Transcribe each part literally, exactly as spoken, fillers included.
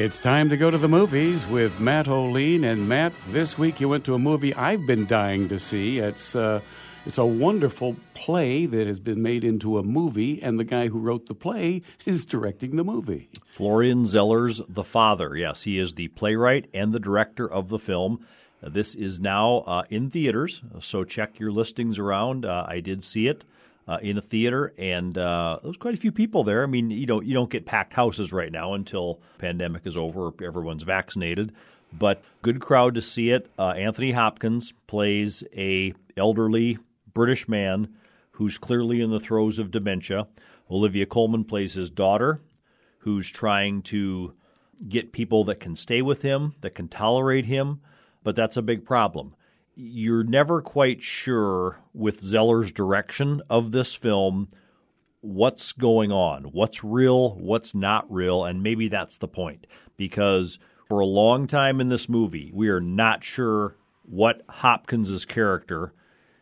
It's time to go to the movies with Matt O'Lean. And Matt, this week you went to a movie I've been dying to see. It's uh, it's a wonderful play that has been made into a movie, and the guy who wrote the play is directing the movie. Florian Zeller's The Father. Yes, he is the playwright and the director of the film. Uh, this is now uh, in theaters, so check your listings around. Uh, I did see it uh, in a theater, and uh, there was quite a few people there. I mean, you don't you don't get packed houses right now until the pandemic is over, or everyone's vaccinated. But good crowd to see it. Uh, Anthony Hopkins plays a elderly British man who's clearly in the throes of dementia. Olivia Colman plays his daughter, who's trying to get people that can stay with him, that can tolerate him, but that's a big problem. You're never quite sure with Zeller's direction of this film what's going on, what's real, what's not real, and maybe that's the point. Because for a long time in this movie, we are not sure what Hopkins' character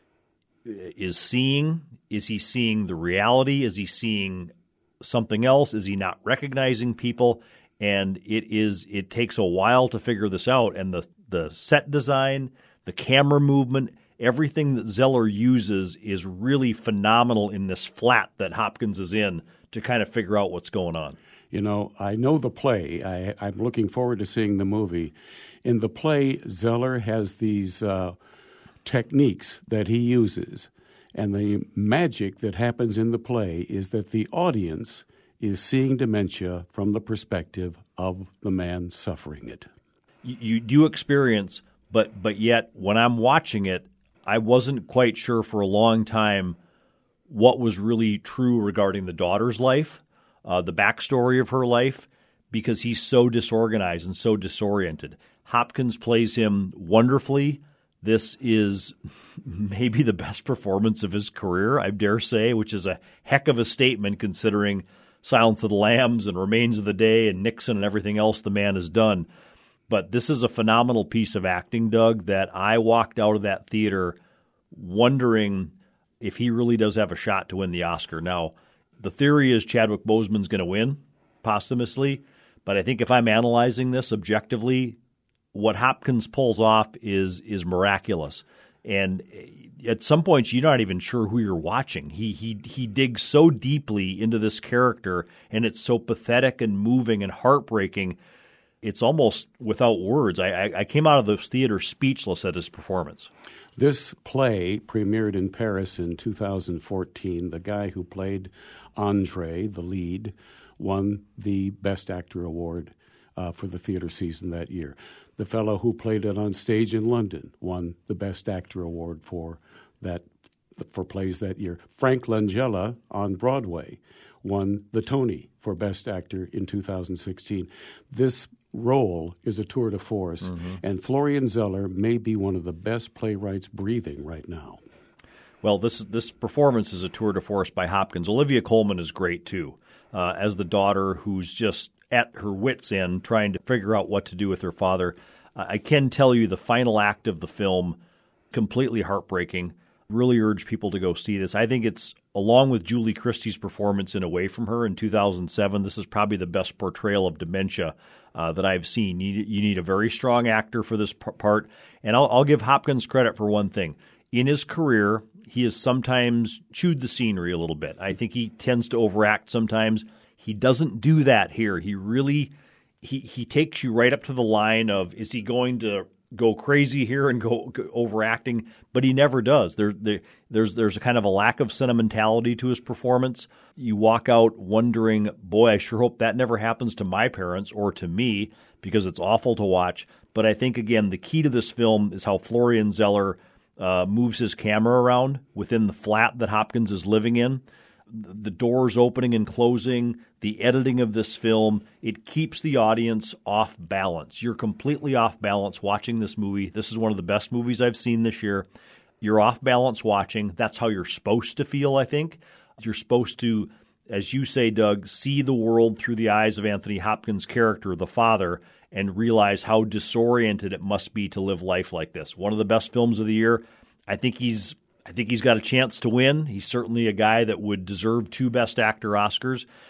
is seeing. Is he seeing the reality? Is he seeing something else? Is he not recognizing people? And it is it takes a while to figure this out. And the, the set design, the camera movement, everything that Zeller uses is really phenomenal in this flat that Hopkins is in to kind of figure out what's going on. You know, I know the play. I, I'm looking forward to seeing the movie. In the play, Zeller has these uh, techniques that he uses. And the magic that happens in the play is that the audience is seeing dementia from the perspective of the man suffering it. You, you do experience, but but yet when I'm watching it, I wasn't quite sure for a long time what was really true regarding the daughter's life, uh, the backstory of her life, because he's so disorganized and so disoriented. Hopkins plays him wonderfully. This is maybe the best performance of his career, I dare say, which is a heck of a statement considering Silence of the Lambs and Remains of the Day and Nixon and everything else the man has done. But this is a phenomenal piece of acting, Doug, that I walked out of that theater wondering if he really does have a shot to win the Oscar. Now, the theory is Chadwick Boseman's going to win posthumously, but I think if I'm analyzing this objectively, what Hopkins pulls off is is miraculous. And at some points, you're not even sure who you're watching. He he he digs so deeply into this character, and it's so pathetic and moving and heartbreaking. It's almost without words. I, I, I came out of the theater speechless at his performance. This play premiered in Paris in two thousand fourteen. The guy who played Andre, the lead, won the Best Actor award uh, for the theater season that year. The fellow who played it on stage in London won the Best Actor award for that for plays that year. Frank Langella on Broadway won the Tony for Best Actor in two thousand sixteen. This role is a tour de force, mm-hmm. and Florian Zeller may be one of the best playwrights breathing right now. Well, this this performance is a tour de force by Hopkins. Olivia Colman is great, too, uh, as the daughter who's just at her wit's end trying to figure out what to do with her father. Uh, I can tell you the final act of the film, completely heartbreaking. Really urge people to go see this. I think it's, along with Julie Christie's performance in Away From Her in two thousand seven, this is probably the best portrayal of dementia uh, that I've seen. You, you need a very strong actor for this p- part. And I'll, I'll give Hopkins credit for one thing. In his career, he has sometimes chewed the scenery a little bit. I think he tends to overact sometimes. He doesn't do that here. He really he he takes you right up to the line of, is he going to go crazy here and go, go overacting? But he never does. There, there there's there's a kind of a lack of sentimentality to his performance. You walk out wondering, boy, I sure hope that never happens to my parents or to me, because it's awful to watch. But I think, again, the key to this film is how Florian Zeller uh, moves his camera around within the flat that Hopkins is living in. The doors opening and closing, the editing of this film, it keeps the audience off balance. You're completely off balance watching this movie. This is one of the best movies I've seen this year. You're off balance watching. That's how you're supposed to feel, I think. You're supposed to, as you say, Doug, see the world through the eyes of Anthony Hopkins' character, the father, and realize how disoriented it must be to live life like this. One of the best films of the year. I think he's I think he's got a chance to win. He's certainly a guy that would deserve two Best Actor Oscars.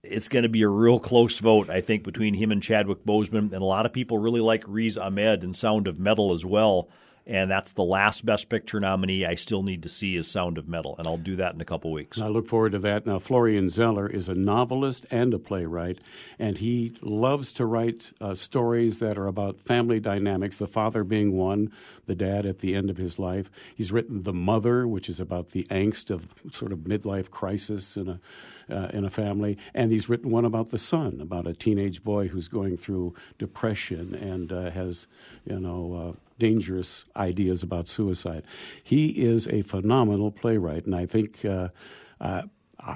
it's going to be a real close vote, I think, between him and Chadwick Boseman. And a lot of people really like Riz Ahmed in Sound of Metal as well. And that's the last Best Picture nominee I still need to see is Sound of Metal, and I'll do that in a couple weeks. I look forward to that. Now, Florian Zeller is a novelist and a playwright, and he loves to write uh, stories that are about family dynamics, the father being one, the dad at the end of his life. He's written The Mother, which is about the angst of sort of midlife crisis in a uh, in a family, and he's written one about the son, about a teenage boy who's going through depression and uh, has, you know, uh, dangerous ideas about suicide. He is a phenomenal playwright, and I think uh, uh,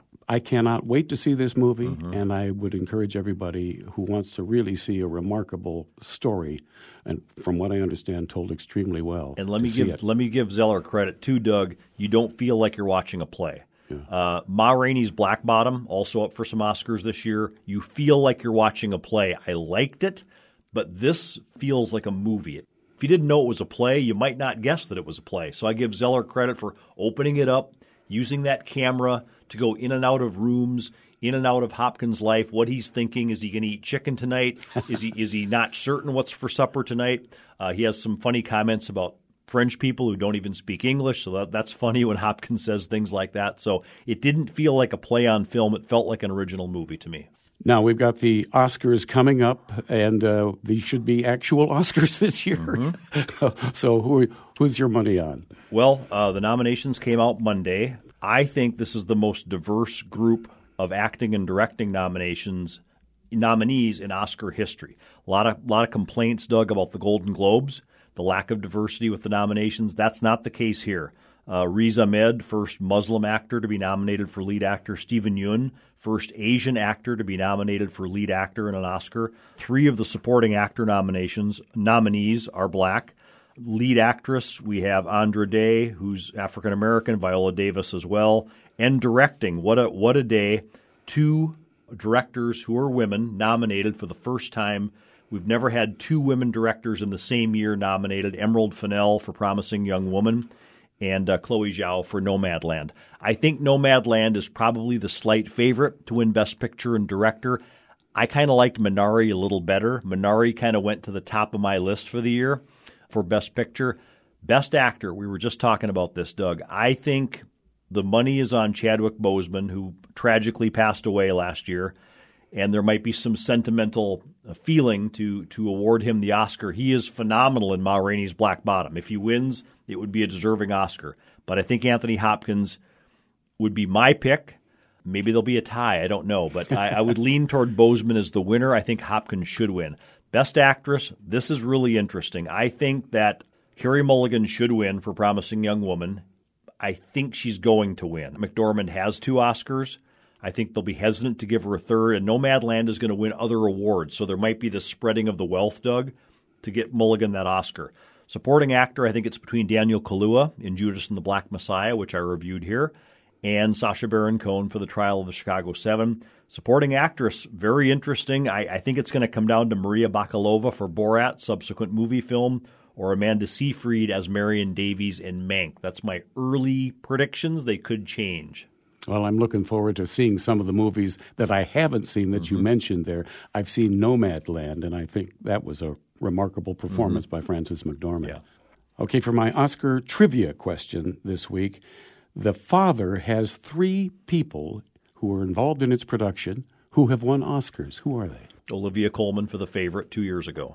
I cannot wait to see this movie, mm-hmm. and I would encourage everybody who wants to really see a remarkable story, and from what I understand, told extremely well. And let me give let me give Zeller credit too, Doug. You don't feel like you're watching a play. Yeah. Uh, Ma Rainey's Black Bottom, also up for some Oscars this year. You feel like you're watching a play. I liked it, but this feels like a movie. If you didn't know it was a play, you might not guess that it was a play. So I give Zeller credit for opening it up, using that camera to go in and out of rooms, in and out of Hopkins' life, what he's thinking. Is he going to eat chicken tonight? Is he is he not certain what's for supper tonight? Uh, he has some funny comments about French people who don't even speak English, so that, that's funny when Hopkins says things like that. So it didn't feel like a play on film. It felt like an original movie to me. Now, we've got the Oscars coming up, and uh, these should be actual Oscars this year. Mm-hmm. So who who's your money on? Well, uh, the nominations came out Monday. I think this is the most diverse group of acting and directing nominations nominees in Oscar history. A lot of, lot of complaints, Doug, about the Golden Globes, the lack of diversity with the nominations. That's not the case here. Uh, Riz Ahmed, first Muslim actor to be nominated for lead actor. Steven Yeun, first Asian actor to be nominated for lead actor in an Oscar. Three of the supporting actor nominations nominees are black. Lead actress, we have Andra Day, who's African American, Viola Davis as well. And directing, what a what a day. Two directors who are women nominated for the first time. We've never had two women directors in the same year nominated. Emerald Fennell for Promising Young Woman, and uh, Chloe Zhao for Nomadland. I think Nomadland is probably the slight favorite to win Best Picture and Director. I kind of liked Minari a little better. Minari kind of went to the top of my list for the year for Best Picture. Best Actor, we were just talking about this, Doug. I think the money is on Chadwick Boseman, who tragically passed away last year, and there might be some sentimental feeling to to award him the Oscar. He is phenomenal in Ma Rainey's Black Bottom. If he wins, it would be a deserving Oscar. But I think Anthony Hopkins would be my pick. Maybe there'll be a tie. I don't know. But I, I would lean toward Boseman as the winner. I think Hopkins should win. Best Actress, this is really interesting. I think that Carey Mulligan should win for Promising Young Woman. I think she's going to win. McDormand has two Oscars. I think they'll be hesitant to give her a third, and Nomadland is going to win other awards. So there might be this spreading of the wealth, Doug, to get Mulligan that Oscar. Supporting actor, I think it's between Daniel Kaluuya in Judas and the Black Messiah, which I reviewed here, and Sacha Baron Cohen for The Trial of the Chicago Seven. Supporting actress, very interesting. I, I think it's going to come down to Maria Bakalova for Borat, subsequent movie film, or Amanda Seyfried as Marion Davies in Mank. That's my early predictions. They could change. Well, I'm looking forward to seeing some of the movies that I haven't seen that mm-hmm. you mentioned there. I've seen Nomadland, and I think that was a remarkable performance mm-hmm. by Frances McDormand. Yeah. Okay, for my Oscar trivia question this week, The Father has three people who were involved in its production who have won Oscars. Who are they? Olivia Colman for The Favorite two years ago.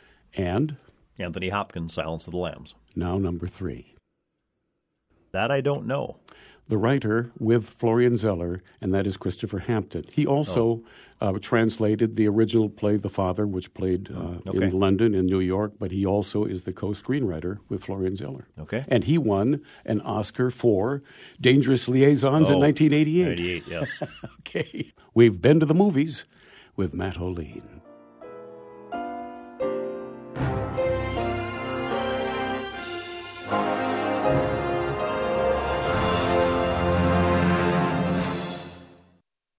And? Anthony Hopkins, Silence of the Lambs. Now number three. That I don't know. The writer with Florian Zeller, and that is Christopher Hampton. He also oh. uh, translated the original play, The Father, which played uh, okay. in London and New York, but he also is the co-screenwriter with Florian Zeller. Okay. And he won an Oscar for Dangerous Liaisons oh, in nineteen eighty-eight. eighty-eight, yes. Okay. We've been to the movies with Matt O'Lean.